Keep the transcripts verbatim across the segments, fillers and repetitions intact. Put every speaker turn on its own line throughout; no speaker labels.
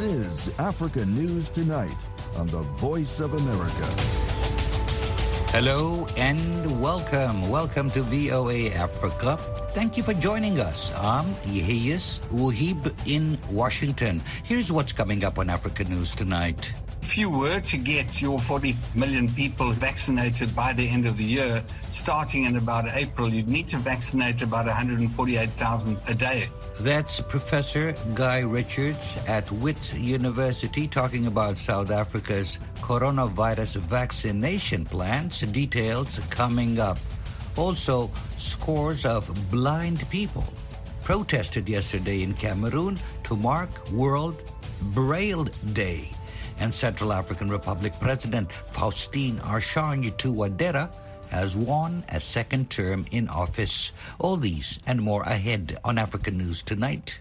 is Africa News Tonight on the Voice of America.
Hello and welcome. Welcome to V O A Africa. Thank you for joining us. I'm Yehiyas Uhib in Washington. Here's what's coming up on Africa News Tonight.
If you were to get your forty million people vaccinated by the end of the year, starting in about April, you'd need to vaccinate about one hundred forty-eight thousand a day.
That's Professor Guy Richards at Wits University talking about South Africa's coronavirus vaccination plans. Details coming up. Also, scores of blind people protested yesterday in Cameroon to mark World Braille Day. And Central African Republic President Faustin Archange Touadera has won a second term in office. All these and more ahead on African News Tonight.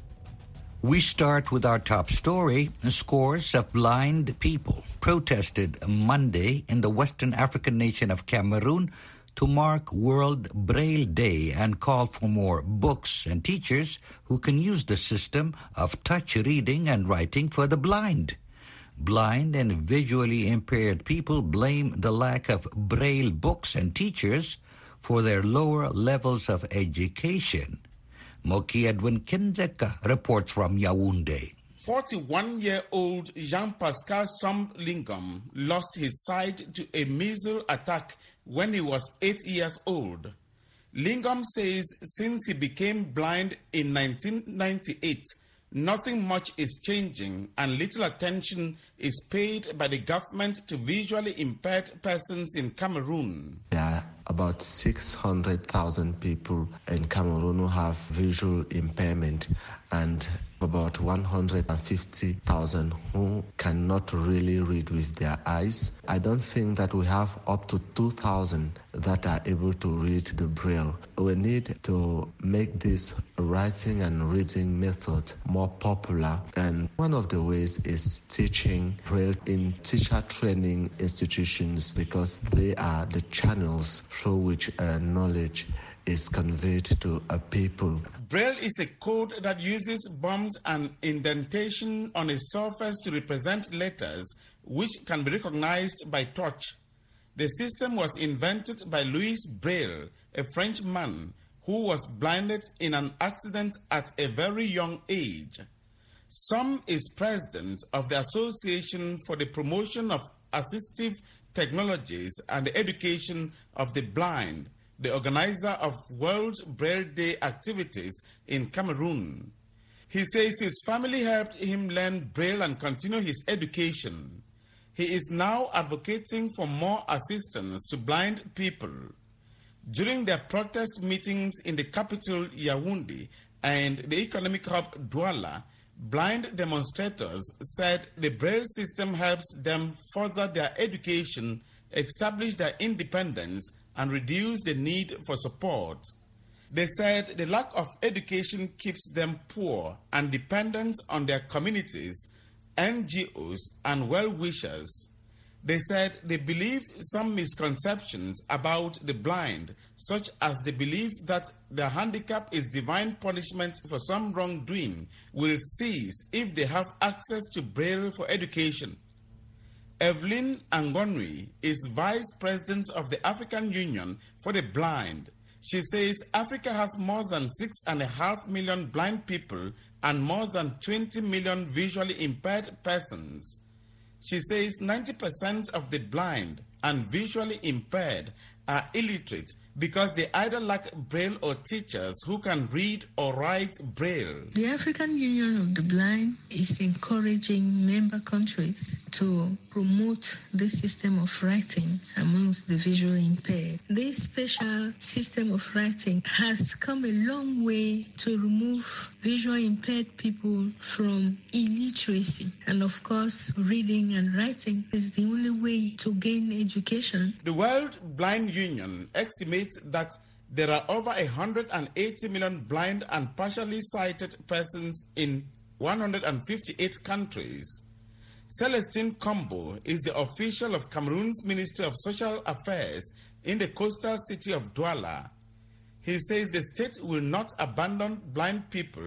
We start with our top story. Scores of blind people protested Monday in the Western African nation of Cameroon to mark World Braille Day and call for more books and teachers who can use the system of touch reading and writing for the blind. Blind and visually impaired people blame the lack of Braille books and teachers for their lower levels of education. Moki Edwin Kinzeka reports from Yaoundé.
forty-one-year-old Jean-Pascal Somb Lingom lost his sight to a measles attack when he was eight years old. Lingom says since he became blind in nineteen ninety-eight, nothing much is changing and little attention is paid by the government to visually impaired persons in Cameroon.
There are about six hundred thousand people in Cameroon who have visual impairment and about one hundred fifty thousand who cannot really read with their eyes. I don't think that we have up to two thousand that are able to read the Braille. We need to make this writing and reading method more popular, and one of the ways is teaching Braille in teacher training institutions because they are the channels through which uh, knowledge is conveyed to a people.
Braille is a code that uses bumps and indentation on a surface to represent letters which can be recognized by touch. The system was invented by Louis Braille, a Frenchman who was blinded in an accident at a very young age. Somb is president of the Association for the Promotion of Assistive Technologies and the Education of the Blind, the organizer of World Braille Day activities in Cameroon. He says his family helped him learn Braille and continue his education. He is now advocating for more assistance to blind people. During their protest meetings in the capital Yaoundé and the economic hub Douala, blind demonstrators said the Braille system helps them further their education, establish their independence, and reduce the need for support. They said the lack of education keeps them poor and dependent on their communities, N G Os, and well-wishers. They said they believe some misconceptions about the blind, such as the belief that their handicap is divine punishment for some wrongdoing, will cease if they have access to Braille for education. Evelyn Angonwi is Vice President of the African Union for the Blind. She says Africa has more than six and a half million blind people and more than twenty million visually impaired persons. She says ninety percent of the blind and visually impaired are illiterate because they either lack Braille or teachers who can read or write Braille.
The African Union of the Blind is encouraging member countries to promote this system of writing amongst the visually impaired. This special system of writing has come a long way to remove visually impaired people from illiteracy. And of course, reading and writing is the only way to gain education.
The World Blind Union estimates that there are over one hundred eighty million blind and partially sighted persons in one hundred fifty-eight countries. Celestine Kombo is the official of Cameroon's Ministry of Social Affairs in the coastal city of Douala. He says the state will not abandon blind people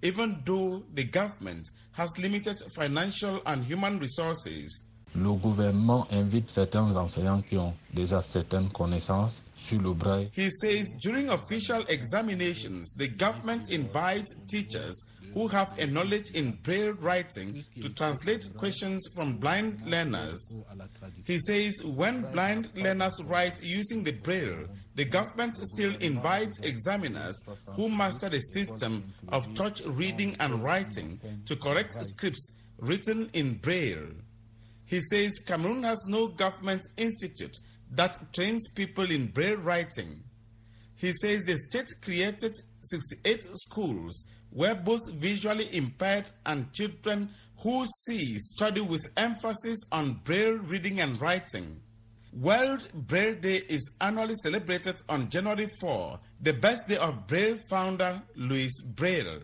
even though the government has limited financial and human resources.
Le gouvernement invite certains enseignants qui ont déjà certaines connaissances sur le braille.
He says during official examinations, the government invites teachers who have a knowledge in braille writing to translate questions from blind learners. He says when blind learners write using the braille, the government still invites examiners who master the system of touch reading and writing to correct scripts written in braille. He says Cameroon has no government institute that trains people in braille writing. He says the state created sixty-eight schools where both visually impaired and children who see study with emphasis on braille reading and writing. World Braille Day is annually celebrated on January fourth, the birthday of Braille founder Louis Braille.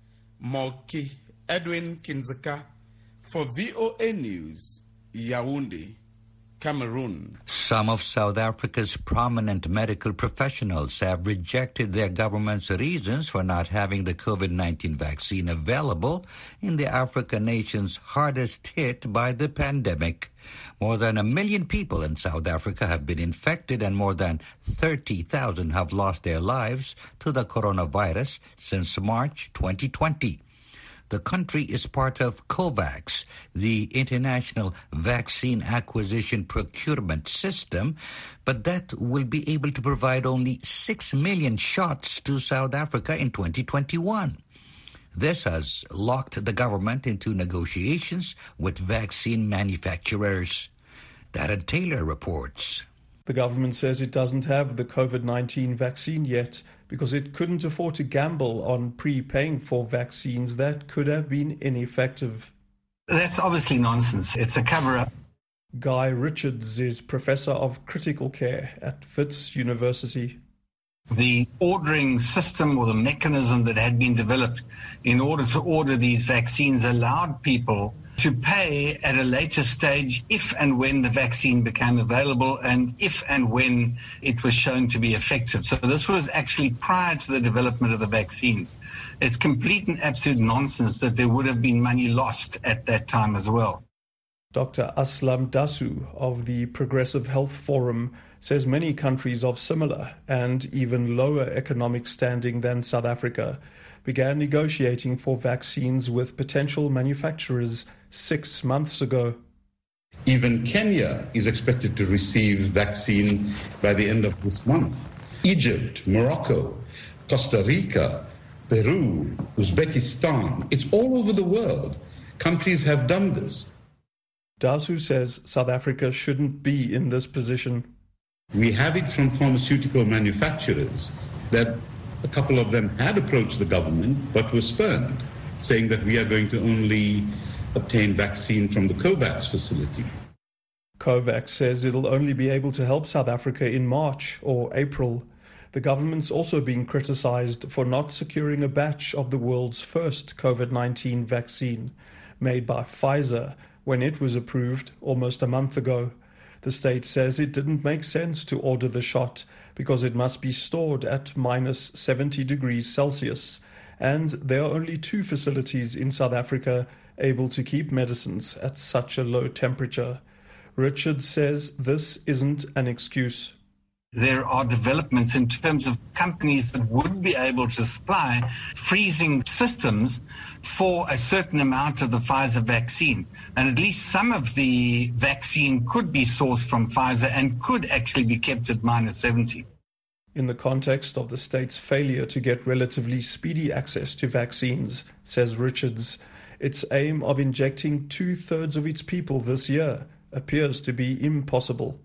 Moki Edwin Kinzeka for V O A News, Yaoundé, Cameroon.
Some of South Africa's prominent medical professionals have rejected their government's reasons for not having the COVID nineteen vaccine available in the African nations hardest hit by the pandemic. More than a million people in South Africa have been infected and more than thirty thousand have lost their lives to the coronavirus since March twenty twenty. The country is part of COVAX, the international vaccine acquisition procurement system, but that will be able to provide only six million shots to South Africa in twenty twenty-one. This has locked the government into negotiations with vaccine manufacturers. Darren Taylor reports.
The government says it doesn't have the COVID nineteen vaccine yet because it couldn't afford to gamble on prepaying for vaccines that could have been ineffective.
That's obviously nonsense. It's a cover-up.
Guy Richards is Professor of Critical Care at Wits University.
The ordering system or the mechanism that had been developed in order to order these vaccines allowed people to pay at a later stage if and when the vaccine became available and if and when it was shown to be effective. So this was actually prior to the development of the vaccines. It's complete and absolute nonsense that there would have been money lost at that time as well.
Doctor Aslam Dasu of the Progressive Health Forum says many countries of similar and even lower economic standing than South Africa began negotiating for vaccines with potential manufacturers six months ago.
Even Kenya is expected to receive vaccine by the end of this month. Egypt, Morocco, Costa Rica, Peru, Uzbekistan, it's all over the world. Countries have done this.
Dasu says South Africa shouldn't be in this position.
We have it from pharmaceutical manufacturers that a couple of them had approached the government but were spurned, saying that we are going to only obtain vaccine from the COVAX facility.
COVAX says it'll only be able to help South Africa in March or April. The government's also being criticized for not securing a batch of the world's first COVID nineteen vaccine, made by Pfizer when it was approved almost a month ago. The state says it didn't make sense to order the shot because it must be stored at minus seventy degrees Celsius, and there are only two facilities in South Africa able to keep medicines at such a low temperature. Richard says this isn't an excuse.
There are developments in terms of companies that would be able to supply freezing systems for a certain amount of the Pfizer vaccine. And at least some of the vaccine could be sourced from Pfizer and could actually be kept at minus seventy.
In the context of the state's failure to get relatively speedy access to vaccines, says Richards, its aim of injecting two-thirds of its people this year appears to be impossible.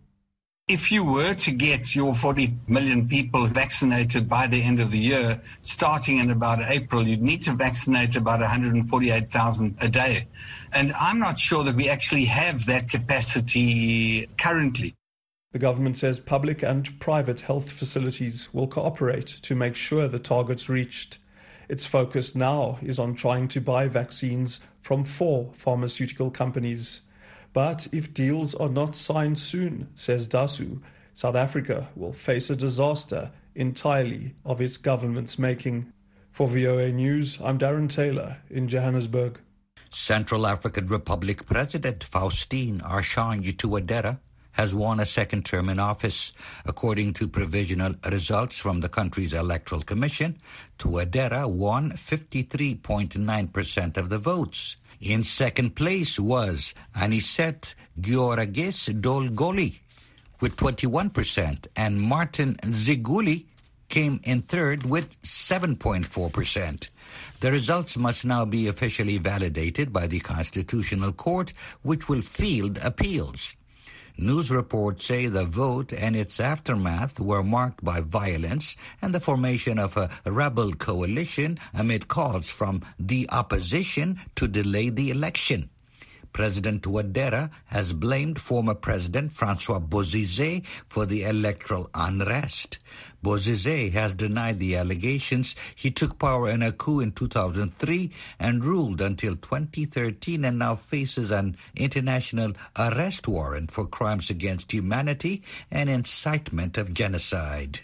If you were to get your forty million people vaccinated by the end of the year, starting in about April, you'd need to vaccinate about one hundred forty-eight thousand a day. And I'm not sure that we actually have that capacity currently.
The government says public and private health facilities will cooperate to make sure the target's reached. Its focus now is on trying to buy vaccines from four pharmaceutical companies. But if deals are not signed soon, says Dasu, South Africa will face a disaster entirely of its government's making. For V O A News, I'm Darren Taylor in Johannesburg.
Central African Republic President Faustin Archange Touadera has won a second term in office. According to provisional results from the country's electoral commission, Touadera won fifty-three point nine percent of the votes. In second place was Anicet Georges Dolgoli with twenty-one percent, and Martin Ziguli came in third with seven point four percent. The results must now be officially validated by the Constitutional Court, which will field appeals. News reports say the vote and its aftermath were marked by violence and the formation of a rebel coalition amid calls from the opposition to delay the election. President Touadera has blamed former President Francois Bozizé for the electoral unrest. Bozizé has denied the allegations. He took power in a coup in two thousand three and ruled until twenty thirteen and now faces an international arrest warrant for crimes against humanity and incitement of genocide.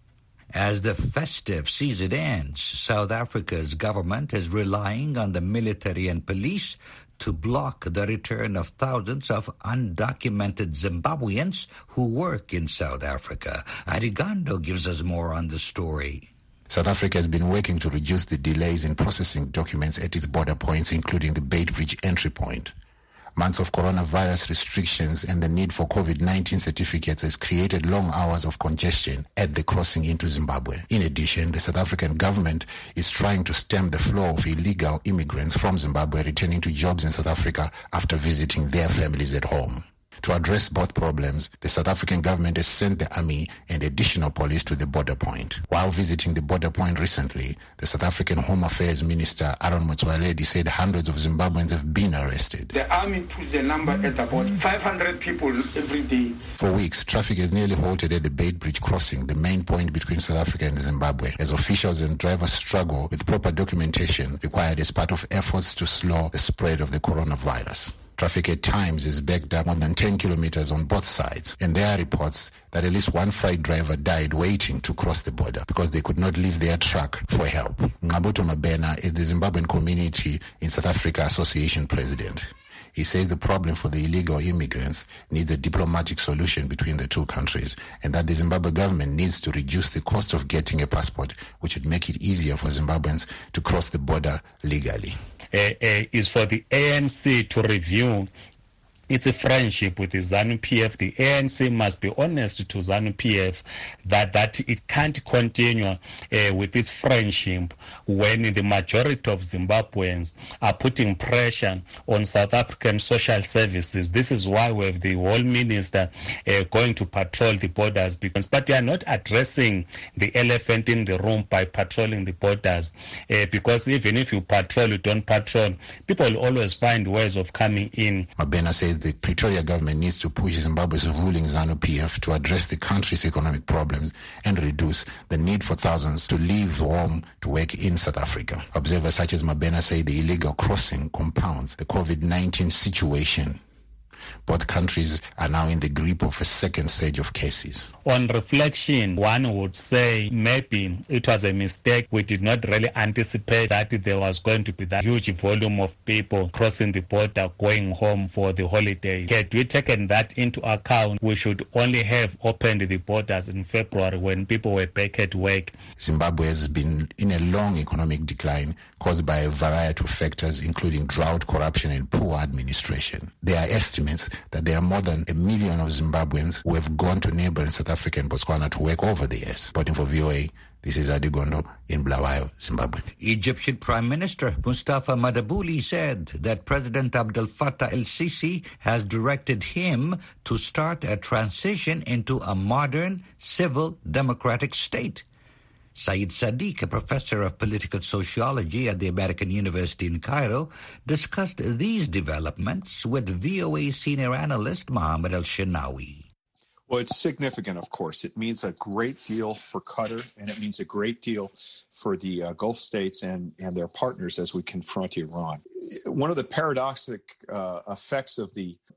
As the festive season ends, South Africa's government is relying on the military and police to block the return of thousands of undocumented Zimbabweans who work in South Africa. Arigando gives us more on the story.
South Africa has been working to reduce the delays in processing documents at its border points, including the Beitbridge entry point. Months of coronavirus restrictions and the need for COVID nineteen certificates has created long hours of congestion at the crossing into Zimbabwe. In addition, the South African government is trying to stem the flow of illegal immigrants from Zimbabwe returning to jobs in South Africa after visiting their families at home. To address both problems, the South African government has sent the army and additional police to the border point. While visiting the border point recently, the South African Home Affairs Minister Aaron Motsoaledi said hundreds of Zimbabweans have been arrested.
The army puts the number at about five hundred people every day.
For weeks, traffic has nearly halted at the Beitbridge crossing, the main point between South Africa and Zimbabwe, as officials and drivers struggle with proper documentation required as part of efforts to slow the spread of the coronavirus. Traffic at times is backed up more than ten kilometers on both sides, and there are reports that at least one freight driver died waiting to cross the border because they could not leave their truck for help. Ngabuto Mabena is the Zimbabwean Community in South Africa Association president. He says the problem for the illegal immigrants needs a diplomatic solution between the two countries, and that the Zimbabwe government needs to reduce the cost of getting a passport, which would make it easier for Zimbabweans to cross the border legally.
Uh, uh, is for the A N C to review its a friendship with the ZANU P F. The A N C must be honest to ZANU P F that, that it can't continue uh, with its friendship when the majority of Zimbabweans are putting pressure on South African social services. This is why we have the whole minister uh, going to patrol the borders, because, but they are not addressing the elephant in the room by patrolling the borders, uh, because even if you patrol, you don't patrol, people will always find ways of coming in.
Mabena says the Pretoria government needs to push Zimbabwe's ruling ZANU P F to address the country's economic problems and reduce the need for thousands to leave home to work in South Africa. Observers such as Mabena say the illegal crossing compounds the COVID nineteen situation. Both countries are now in the grip of a second stage of cases.
On reflection, one would say maybe it was a mistake. We did not really anticipate that there was going to be that huge volume of people crossing the border going home for the holiday. Had we taken that into account, we should only have opened the borders in February when people were back at work.
Zimbabwe has been in a long economic decline caused by a variety of factors, including drought, corruption, and poor administration. There are estimates that there are more than a million of Zimbabweans who have gone to neighboring South Africa and Botswana to work over the years. Reporting for V O A, this is Adigondo in Bulawayo, Zimbabwe.
Egyptian Prime Minister Mustafa Madabuli said that President Abdel Fattah el-Sisi has directed him to start a transition into a modern, civil, democratic state. Saeed Sadiq, a professor of political sociology at the American University in Cairo, discussed these developments with V O A senior analyst Mohammed El-Shenawi.
Well, it's significant, of course. It means a great deal for Qatar, and it means a great deal for the uh, Gulf states and, and their partners as we confront Iran. One of the paradoxic uh, effects of the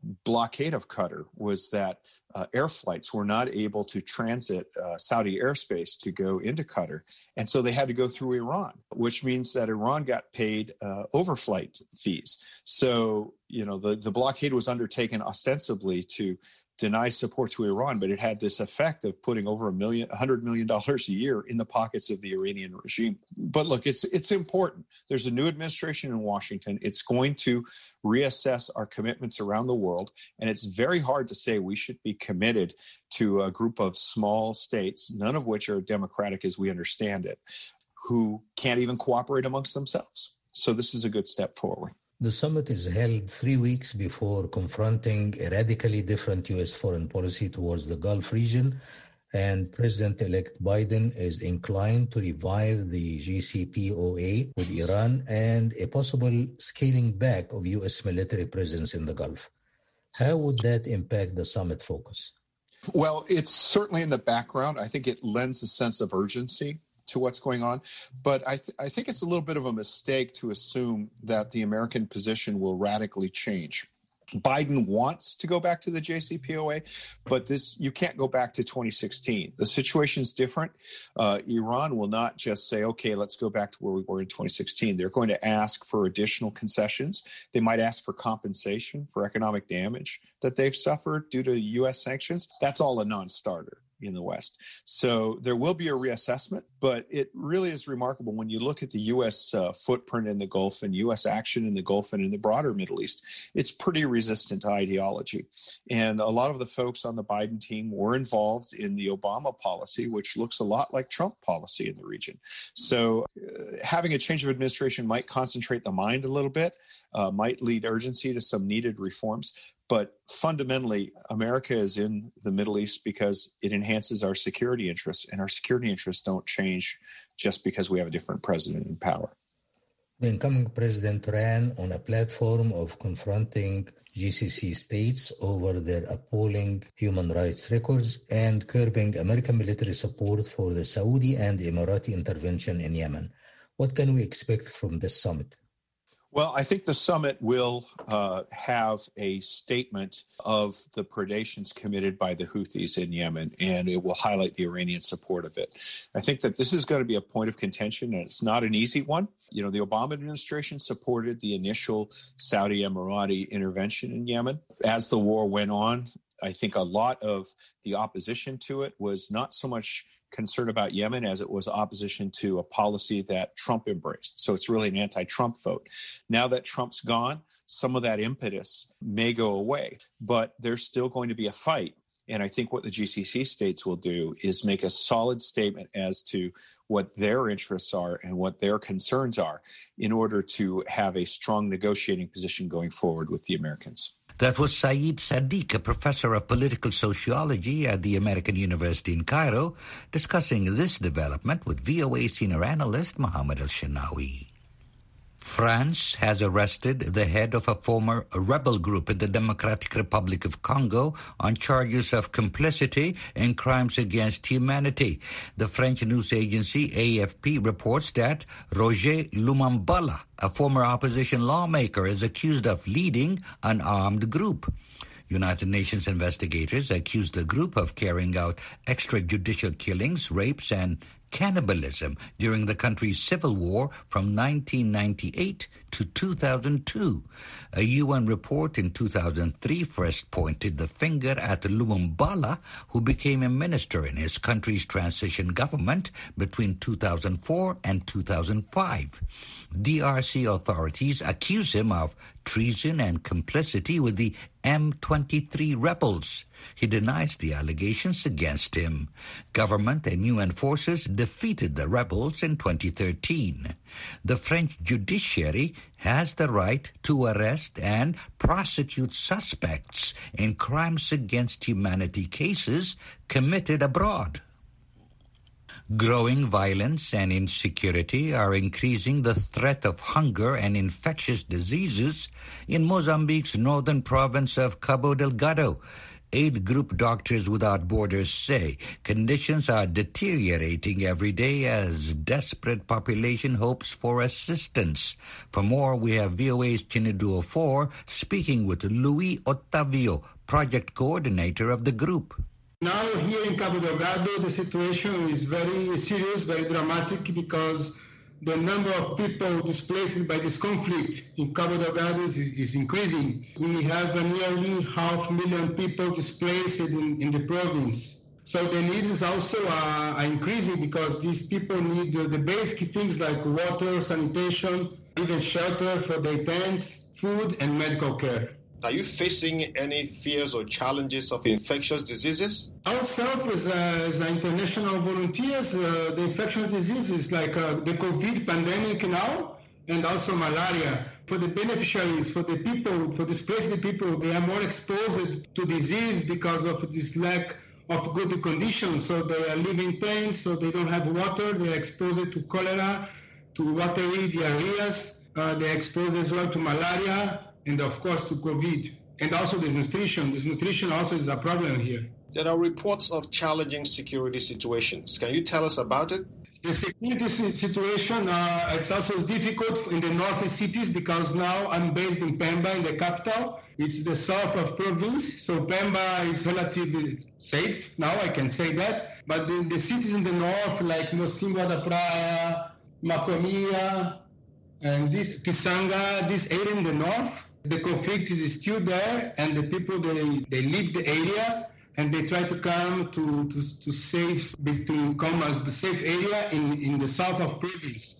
blockade of Qatar was that uh, air flights were not able to transit uh, Saudi airspace to go into Qatar. And so they had to go through Iran, which means that Iran got paid uh, overflight fees. So, you know, the, the blockade was undertaken ostensibly to deny support to Iran, but it had this effect of putting over a million, a hundred million dollars a year in the pockets of the Iranian regime. But look, it's it's important. There's a new administration in Washington. It's going to reassess our commitments around the world, and it's very hard to say we should be committed to a group of small states, none of which are democratic as we understand it, who can't even cooperate amongst themselves. So this is a good step forward.
The summit is held three weeks before confronting a radically different U S foreign policy towards the Gulf region, and President-elect Biden is inclined to revive the J C P O A with Iran and a possible scaling back of U S military presence in the Gulf. How would that impact the summit focus?
Well, it's certainly in the background. I think it lends a sense of urgency to what's going on. But I, th- I think it's a little bit of a mistake to assume that the American position will radically change. Biden wants to go back to the J C P O A, but this you can't go back to twenty sixteen. The situation's different. Uh, Iran will not just say, okay, let's go back to where we were in twenty sixteen. They're going to ask for additional concessions. They might ask for compensation for economic damage that they've suffered due to U S sanctions. That's all a non-starter in the West. So there will be a reassessment, but it really is remarkable when you look at the U S uh, footprint in the Gulf and U S action in the Gulf and in the broader Middle East. It's pretty resistant to ideology. And a lot of the folks on the Biden team were involved in the Obama policy, which looks a lot like Trump policy in the region. So uh, having a change of administration might concentrate the mind a little bit, uh, might lead urgency to some needed reforms. But fundamentally, America is in the Middle East because it enhances our security interests, and our security interests don't change just because we have a different president in power.
The incoming president ran on a platform of confronting G C C states over their appalling human rights records and curbing American military support for the Saudi and Emirati intervention in Yemen. What can we expect from this summit?
Well, I think the summit will uh, have a statement of the predations committed by the Houthis in Yemen, and it will highlight the Iranian support of it. I think that this is going to be a point of contention, and it's not an easy one. You know, the Obama administration supported the initial Saudi Emirati intervention in Yemen. As the war went on, I think a lot of the opposition to it was not so much concern about Yemen as it was opposition to a policy that Trump embraced. So it's really an anti-Trump vote. Now that Trump's gone, some of that impetus may go away, but there's still going to be a fight. And I think what the G C C states will do is make a solid statement as to what their interests are and what their concerns are in order to have a strong negotiating position going forward with the Americans.
That was Saeed Sadiq, a professor of political sociology at the American University in Cairo, discussing this development with V O A senior analyst Mohammed El-Shenawi. France has arrested the head of a former rebel group in the Democratic Republic of Congo on charges of complicity in crimes against humanity. The French news agency A F P reports that Roger Lumumba, a former opposition lawmaker, is accused of leading an armed group. United Nations investigators accuse the group of carrying out extrajudicial killings, rapes, and cannibalism during the country's civil war from nineteen ninety-eight to two thousand two. A U N report in two thousand three first pointed the finger at Lumumba, who became a minister in his country's transition government between two thousand four and two thousand five. D R C authorities accuse him of treason and complicity with the M twenty-three rebels. He denies the allegations against him. Government and U N forces defeated the rebels in twenty thirteen. The French judiciary has the right to arrest and prosecute suspects in crimes against humanity cases committed abroad. Growing violence and insecurity are increasing the threat of hunger and infectious diseases in Mozambique's northern province of Cabo Delgado. Aid group Doctors Without Borders say conditions are deteriorating every day as desperate population hopes for assistance. For more, we have V O A's Chinedu Ofor speaking with Luis Ottavio, project coordinator of the group.
Now here in Cabo Delgado, the situation is very serious, very dramatic, because the number of people displaced by this conflict in Cabo Delgado is, is increasing. We have a nearly half million people displaced in, in the province. So the needs also are, are increasing because these people need the, the basic things like water, sanitation, even shelter for their tents, food, and medical care.
Are you facing any fears or challenges of infectious diseases?
Ourselves, as, uh, as international volunteers, uh, the infectious diseases like uh, the COVID pandemic now, and also malaria. For the beneficiaries, for the people, for displaced people, they are more exposed to disease because of this lack of good conditions. So they are living in tents, so they don't have water. They are exposed to cholera, to watery diarrheas. Uh, they are exposed as well to malaria, and of course to COVID, and also the nutrition. This nutrition also is a problem here.
There are reports of challenging security situations. Can you tell us about it?
The security situation, uh, it's also difficult in the northern cities because now I'm based in Pemba, in the capital. It's the south of province, so Pemba is relatively safe. Now I can say that. But the, the cities in the north, like Mocimboa da Praia, Macomia, and this Kisanga, this area in the north, the conflict is still there, and the people, they, they leave the area, and they try to come to, to, to safe, between commas, the safe area in, in the south of province.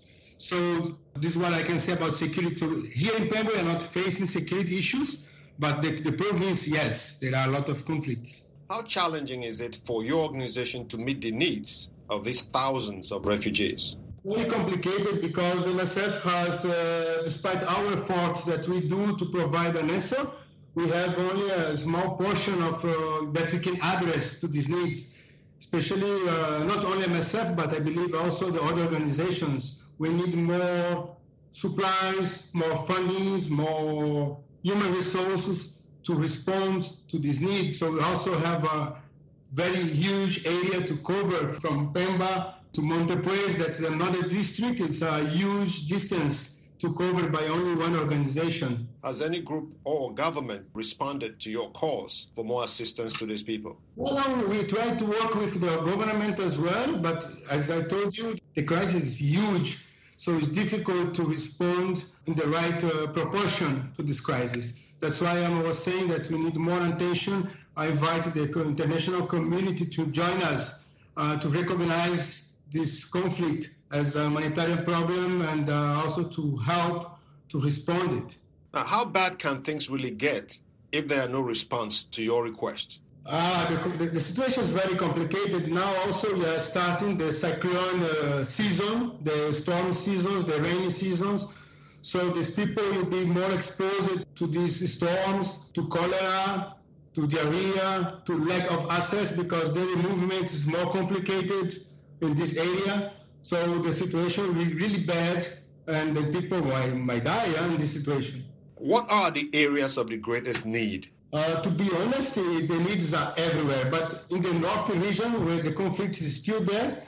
So this is what I can say about security. So here in Pemba, we are not facing security issues, but the, the province, yes, there are a lot of conflicts.
How challenging is it for your organization to meet the needs of these thousands of refugees?
Very complicated because M S F has, uh, despite our efforts that we do to provide an answer, we have only a small portion of uh, that we can address to these needs, especially uh, not only M S F, but I believe also the other organizations. We need more supplies, more fundings, more human resources to respond to these needs. So we also have a very huge area to cover from Pemba to Montepuez. That's another district. It's a huge distance to cover by only one organization.
Has any group or government responded to your calls for more assistance to these people?
Well, we try to work with the government as well, but as I told you, the crisis is huge, so it's difficult to respond in the right uh, proportion to this crisis. That's why I was saying that we need more attention. I invite the international community to join us uh, to recognize this conflict as a humanitarian problem and uh, also to help to respond it.
Now, how bad can things really get if there are no response to your request?
Uh, the, the situation is very complicated. Now also we are starting the cyclone uh, season, the storm seasons, the rainy seasons. So these people will be more exposed to these storms, to cholera, to diarrhea, to lack of access because daily movement is more complicated in this area. So the situation will be really bad and the people might, might die yeah, in this situation.
What are the areas of the greatest need?
Uh, to be honest, the needs are everywhere. But in the northern region where the conflict is still there,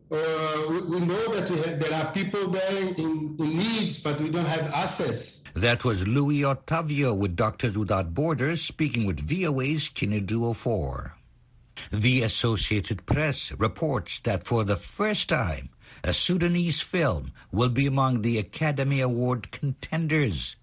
uh, we, we know that we have, there are people there in, in needs, but we don't have access.
That was Luis Ottavio with Doctors Without Borders speaking with V O A's Chinedu Ofor. The Associated Press reports that for the first time, a Sudanese film will be among the Academy Award contenders.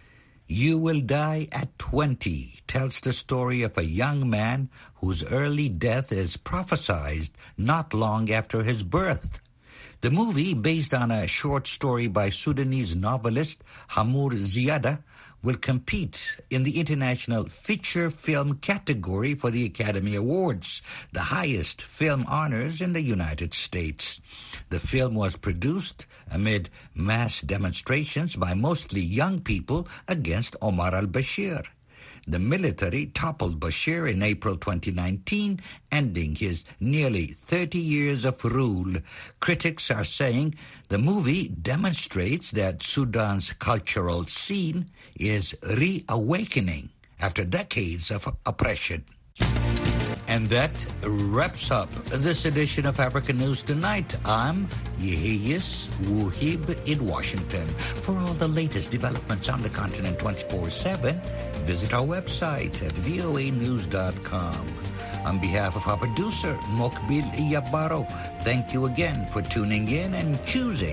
You Will Die at twenty tells the story of a young man whose early death is prophesied not long after his birth. The movie, based on a short story by Sudanese novelist Hamour Ziada, will compete in the International Feature Film category for the Academy Awards, the highest film honors in the United States. The film was produced amid mass demonstrations by mostly young people against Omar al-Bashir. The military toppled Bashir in April twenty nineteen, ending his nearly thirty years of rule. Critics are saying the movie demonstrates that Sudan's cultural scene is reawakening after decades of oppression. And that wraps up this edition of African News Tonight. I'm Yehiyas Wuhib in Washington. For all the latest developments on the continent twenty-four seven, visit our website at V O A news dot com. On behalf of our producer, Mokbil Yabaro, thank you again for tuning in and choosing